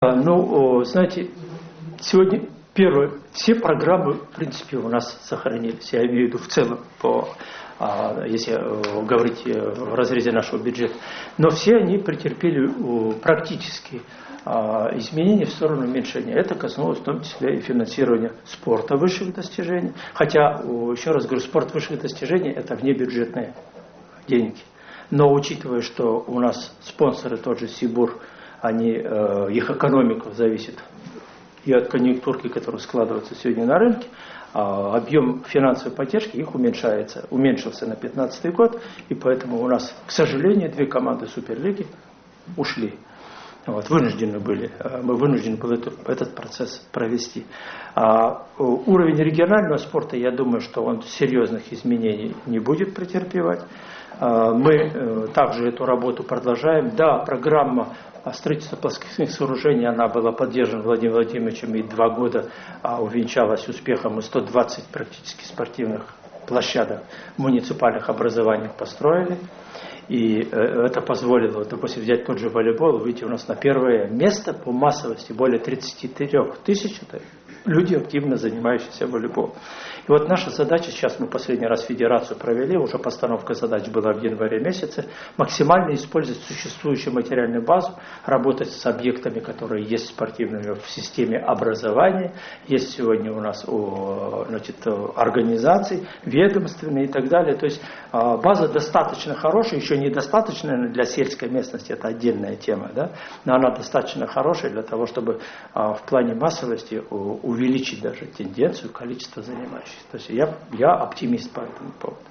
Знаете, сегодня все программы, в принципе, у нас сохранились. Я имею в виду в целом, если говорить в разрезе нашего бюджета. Но все они претерпели практически изменения в сторону уменьшения. Это коснулось в том числе и финансирования спорта высших достижений. Хотя, еще раз говорю, спорт высших достижений – это внебюджетные деньги. Но учитывая, что у нас спонсоры, тот же Сибур, их экономика зависит и от конъюнктурки, которая складывается сегодня на рынке, объем финансовой поддержки их уменьшился на 2015 год, и поэтому у нас, к сожалению, 2 команды Суперлиги ушли. Мы вынуждены были этот процесс провести. Уровень регионального спорта, я думаю, что он серьезных изменений не будет претерпевать. Мы также эту работу продолжаем. Да, программа строительства плоскостных сооружений, она была поддержана Владимиром Владимировичем и 2 года увенчалась успехом. Мы 120 практически спортивных площадок в муниципальных образованиях построили. И это позволило, допустим, взять тот же волейбол, выйти у нас на первое место по массовости, более 33 тысяч люди, активно занимающиеся волейболом. И вот наша задача, сейчас мы последний раз федерацию провели, уже постановка задач была в январе месяце, максимально использовать существующую материальную базу, работать с объектами, которые есть спортивными в системе образования, есть сегодня у нас организации, ведомственные и так далее. То есть база достаточно хорошая, еще недостаточно для сельской местности, это отдельная тема, да? Но она достаточно хорошая для того, чтобы в плане массовости увеличить даже тенденцию, количество занимающихся. То есть я оптимист по этому поводу.